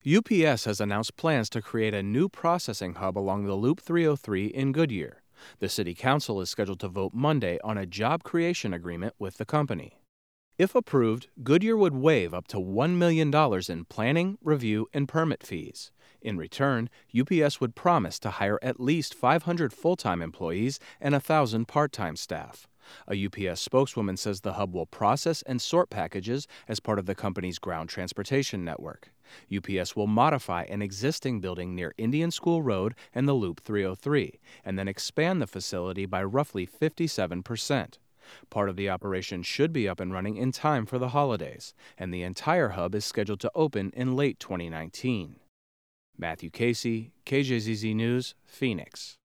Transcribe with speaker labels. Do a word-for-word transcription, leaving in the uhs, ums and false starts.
Speaker 1: U P S has announced plans to create a new processing hub along the Loop three oh three in Goodyear. The City Council is scheduled to vote Monday on a job creation agreement with the company. If approved, Goodyear would waive up to one million dollars in planning, review, and permit fees. In return, U P S would promise to hire at least five hundred full-time employees and one thousand part-time staff. A U P S spokeswoman says the hub will process and sort packages as part of the company's ground transportation network. U P S will modify an existing building near Indian School Road and the Loop three oh three, and then expand the facility by roughly fifty-seven percent. Part of the operation should be up and running in time for the holidays, and the entire hub is scheduled to open in late twenty nineteen. Matthew Casey, K J Z Z News, Phoenix.